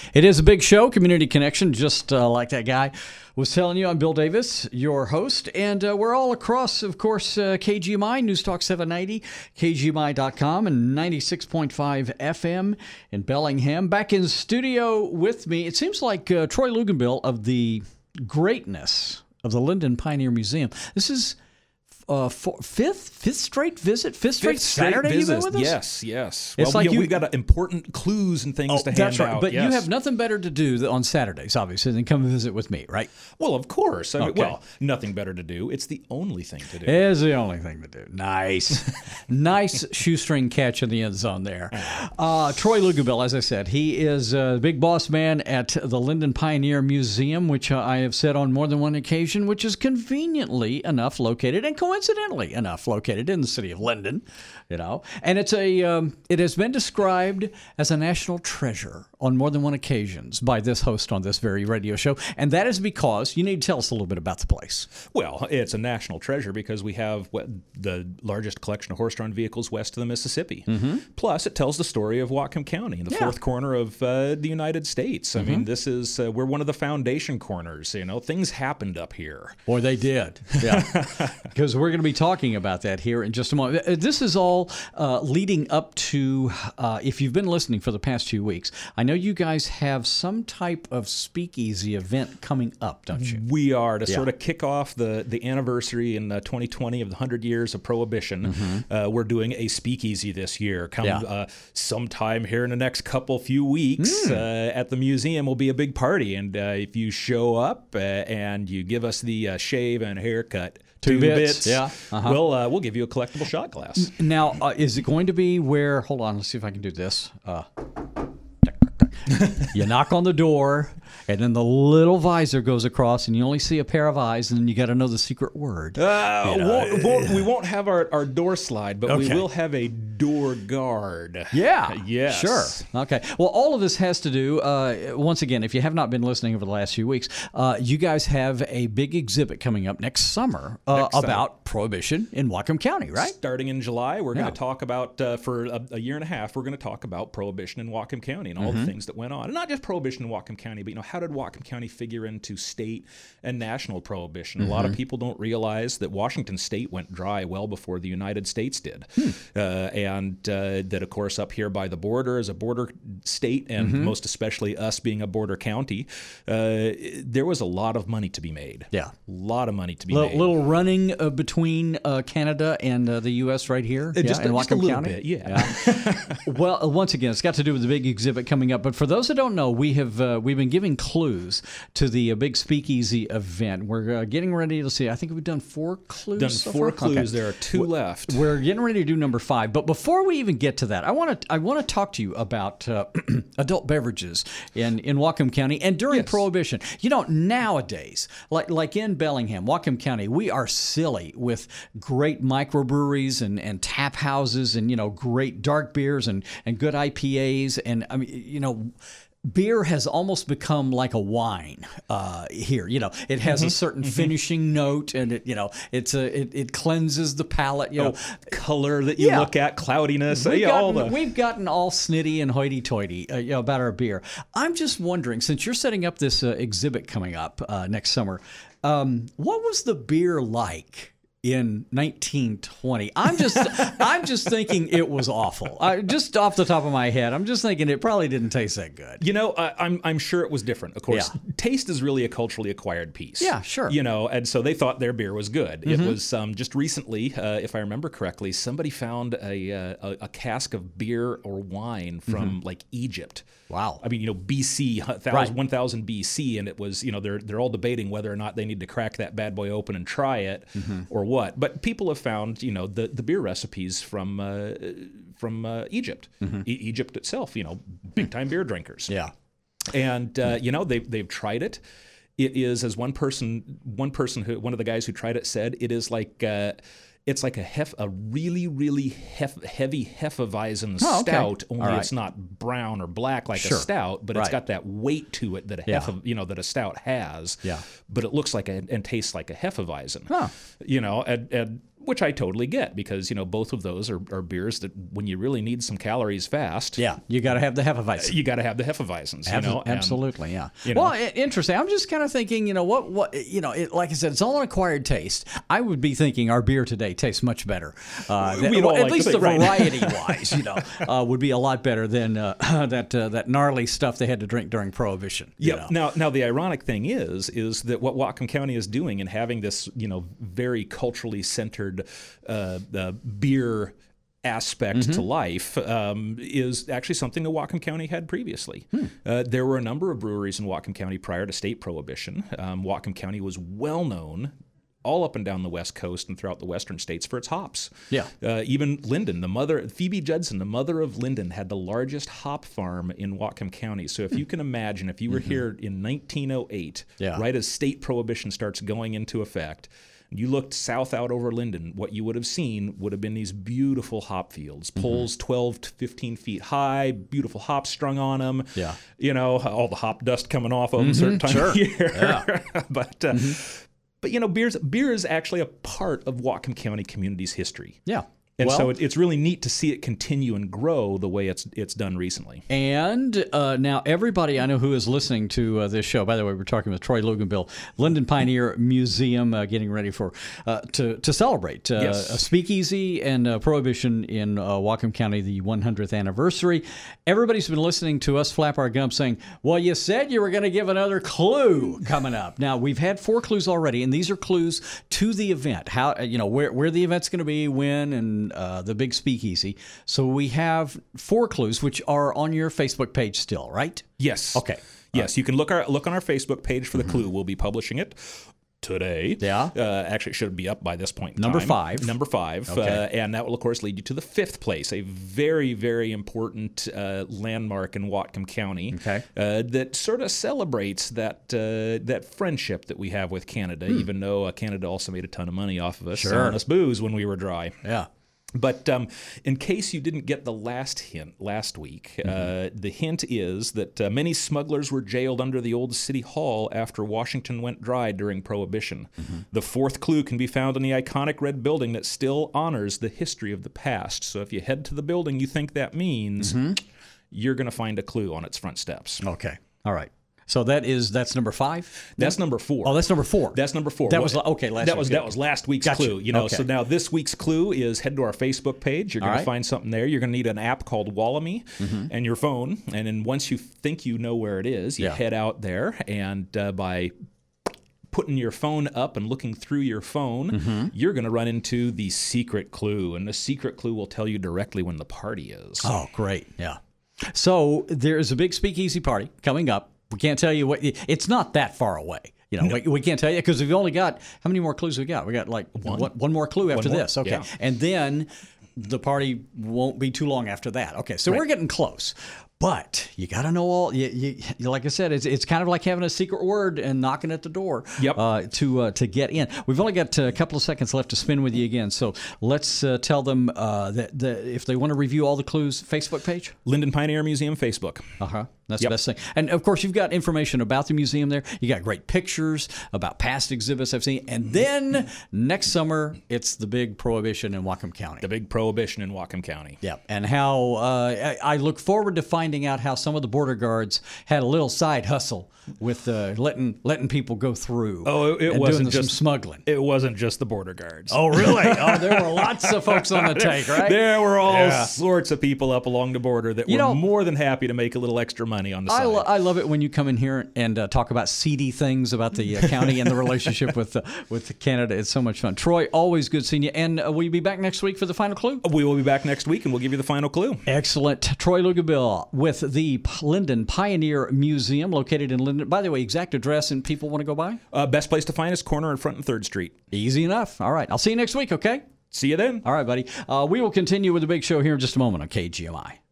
It is a big show, Community Connection, just like that guy was telling you. I'm Bill Davis, your host, and we're all across, of course, KGMI, News Talk 790, KGMI.com, and 96.5 FM in Bellingham. Back in studio with me, it seems like Troy Luganbill of the greatness of the Linden Pioneer Museum. This is fifth straight visit, fifth straight Saturday you've been with us? Yes. It's Well, like we've got important clues and things to hand that's right. out. But yes. you have nothing better to do on Saturdays, obviously, than come visit with me, right? Well, of course. I mean, Okay. well, nothing better to do. It's the only thing to do. It is the only thing to do. Nice. Nice shoestring catch in the end zone there. Troy Luganbill, as I said, he is a big boss man at the Linden Pioneer Museum, which I have said on more than one occasion, which is conveniently enough located and coincidentally enough located in the city of Linden, and it's it has been described as a national treasure on more than one occasions by this host on this very radio show, and that is because you need to tell us a little bit about the place. Well, it's a national treasure because we have the largest collection of horse-drawn vehicles west of the Mississippi. Mm-hmm. Plus, it tells the story of Whatcom County in the fourth corner of the United States. I mean, this is we're one of the foundation corners. Things happened up here. Boy, they did. Yeah, because we're going to be talking about that here in just a moment. This is all leading up to, if you've been listening for the past few weeks, I know you guys have some type of speakeasy event coming up, don't you? We are, to sort of kick off the anniversary in 2020 of the 100 years of Prohibition. Mm-hmm. We're doing a speakeasy this year. Sometime here in the next few weeks at the museum will be a big party. And if you show up and you give us the shave and haircut, two bits. Yeah. Uh-huh. We'll give you a collectible shot glass. Now, is it going to be where? Hold on, let's see if I can do this. You knock on the door, and then the little visor goes across, and you only see a pair of eyes, and then you got to know the secret word. We won't have our door slide, but we Okay. will have a door guard. Yeah. Yes. Sure. Okay. Well, all of this has to do, once again, if you have not been listening over the last few weeks, you guys have a big exhibit coming up next summer about Prohibition in Whatcom County, right? Starting in July, we're going to talk about, for a year and a half, we're going to talk about Prohibition in Whatcom County and all the things that went on. And not just Prohibition in Whatcom County, but how did Whatcom County figure into state and national prohibition? A lot of people don't realize that Washington State went dry well before the United States did. And that, of course, up here by the border as a border state, and most especially us being a border county, there was a lot of money to be made. Yeah. A lot of money to be made. Little running between Canada and the U.S. right here Just in a Whatcom little County. bit, yeah. Well, once again, it's got to do with the big exhibit coming up. But for those that don't know, we've been giving clues to the big speakeasy event. We're getting ready to see. I think we've done 4 clues. Done so 4 far? clues. Okay. There are 2 left. We're getting ready to do number 5. But before we even get to that, I want to talk to you about adult beverages in Whatcom County and during Prohibition. Nowadays, like in Bellingham, Whatcom County, we are silly with great microbreweries and tap houses and great dark beers and good IPAs, and I mean beer has almost become like a wine here. It has a certain finishing note, and it cleanses the palate. Color that you look at, cloudiness. We've gotten all snitty and hoity-toity about our beer. I'm just wondering, since you're setting up this exhibit coming up next summer, what was the beer like in 1920? I'm just thinking it was awful. Just off the top of my head, I'm just thinking it probably didn't taste that good. I'm sure it was different. Of course, taste is really a culturally acquired piece. Yeah, sure. And so they thought their beer was good. It was just recently, if I remember correctly, somebody found a cask of beer or wine from like Egypt. Wow. I mean, BC, 1000 BC, and it was, they're all debating whether or not they need to crack that bad boy open and try it or what. But people have found, the beer recipes from Egypt. Egypt itself, big time beer drinkers. Yeah. And they've tried it. It is, as one of the guys who tried it said, it is like it's like a really, really heavy Hefeweizen stout. Only it's not brown or black like a stout, but it's got that weight to it that that a stout has. Yeah. But it looks like and tastes like a Hefeweizen. Huh. And Which I totally get, because both of those are beers that when you really need some calories fast, you got to have the Hefeweizen. You got to have the Hefeweizens. Absolutely, yeah. Well, interesting. I'm just kind of thinking, what like I said, it's all an acquired taste. I would be thinking our beer today tastes much better. At least the variety wise, would be a lot better than that gnarly stuff they had to drink during Prohibition. Yeah. Now the ironic thing is that what Whatcom County is doing and having this very culturally centered beer aspect to life is actually something that Whatcom County had previously. There were a number of breweries in Whatcom County prior to state prohibition. Whatcom County was well known all up and down the West Coast and throughout the western states for its hops. Yeah. Even Linden, Phoebe Judson, the mother of Linden, had the largest hop farm in Whatcom County. So if you can imagine, if you were here in 1908, right as state prohibition starts going into effect, you looked south out over Linden, what you would have seen would have been these beautiful hop fields, poles 12 to 15 feet high, beautiful hops strung on them. Yeah. All the hop dust coming off of them certain time of year. Yeah. But beer is actually a part of Whatcom County community's history. Yeah. And so it's really neat to see it continue and grow the way it's done recently. And now everybody I know who is listening to this show, by the way, we're talking with Troy Luganbill, Linden Pioneer Museum, getting ready for to celebrate a speakeasy and Prohibition in Whatcom County, the 100th anniversary. Everybody's been listening to us flap our gums saying, well, you said you were going to give another clue coming up. Now, we've had 4 clues already, and these are clues to the event, how where the event's going to be, when, and the big speakeasy. So we have 4 clues, which are on your Facebook page still, right? Yes. Okay. Yes, you can look on our Facebook page for the clue. We'll be publishing it today. Yeah. Actually, it should be up by this point in Number time. 5. Number 5. Okay. And that will, of course, lead you to the 5th place, a very, very important landmark in Whatcom County that sort of celebrates that friendship that we have with Canada, even though Canada also made a ton of money off of us selling us booze when we were dry. Yeah. But in case you didn't get the last hint last week, the hint is that many smugglers were jailed under the old city hall after Washington went dry during Prohibition. The 4th clue can be found in the iconic red building that still honors the history of the past. So if you head to the building you think that means, you're going to find a clue on its front steps. Okay. All right. So that's number 5? That's number 4. Oh, that's number 4. That's number 4. That was last week's clue. So now this week's clue is head to our Facebook page. You're going to find something there. You're going to need an app called Wallamy and your phone. And then once you think you know where it is, you head out there, and by putting your phone up and looking through your phone, you're going to run into the secret clue. And the secret clue will tell you directly when the party is. Oh, great. Yeah. So there's a big speakeasy party coming up. We can't tell you what. It's not that far away. We can't tell you because we've only got, how many more clues we got? We got like one more clue after this. Okay. Yeah. And then the party won't be too long after that. Okay. So we're getting close. But you got to know all. You, like I said, it's kind of like having a secret word and knocking at the door to get in. We've only got a couple of seconds left to spin with you again. So let's tell them that if they want to review all the clues, Facebook page? Linden Pioneer Museum Facebook. That's the best thing. And, of course, you've got information about the museum there. You got great pictures about past exhibits I've seen. And then next summer, it's the big Prohibition in Whatcom County. The big Prohibition in Whatcom County. Yeah. And how I look forward to finding out how some of the border guards had a little side hustle with letting people go through. Oh, it wasn't just some smuggling. It wasn't just the border guards. Oh, really? Oh, there were lots of folks on the take, right? There were all sorts of people up along the border that were more than happy to make a little extra money on the side. I love it when you come in here and talk about seedy things about the county and the relationship with Canada. It's so much fun. Troy, always good seeing you. And will you be back next week for the final clue? We will be back next week, and we'll give you the final clue. Excellent. Troy Luganbill with the Linden Pioneer Museum located in Linden. By the way, exact address and people want to go by? Best place to find us, corner and Front and 3rd Street. Easy enough. All right. I'll see you next week, okay? See you then. All right, buddy. We will continue with the big show here in just a moment on KGMI.